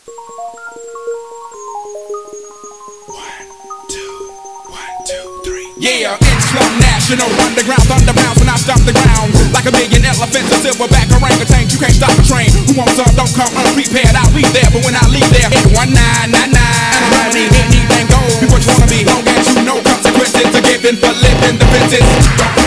Yeah, Islam National Underground Thunder bounce when I stop the ground. Like a million elephants, a silverback orangutan. You can't stop a train. Who wants some? Don't come unprepared. I'll be there, but when I leave there, hit 1999. And I don't need anything gold. Be what you wanna be, long as you know consequences are given for living the fences.